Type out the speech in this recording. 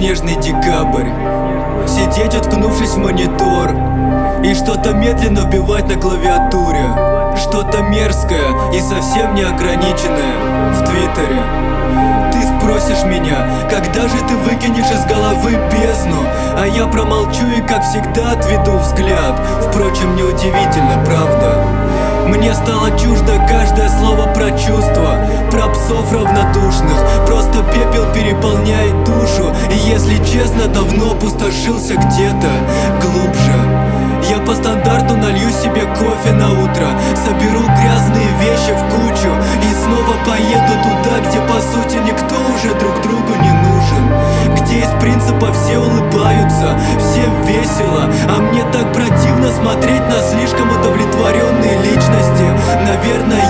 снежный декабрь, сидеть, уткнувшись в монитор, и что-то медленно вбивать на клавиатуре, что-то мерзкое и совсем не ограниченное в Твиттере. Ты спросишь меня, когда же ты выкинешь из головы бездну, а я промолчу и, как всегда, отведу взгляд. Впрочем, неудивительно, правда? Мне стало чуждо каждое слово про чувства, про псов равнодушных. Просто пепел переполняет душу, и, если честно, давно опустошился где-то глубже. Я по стандарту налью себе кофе на утро, соберу грязные вещи в кучу и снова поеду туда, где по сути никто уже друг другу не нужен, где из принципа все улыбаются, всем весело, а мне так противно смотреть на слишком удовлетворенные личности. Наверное,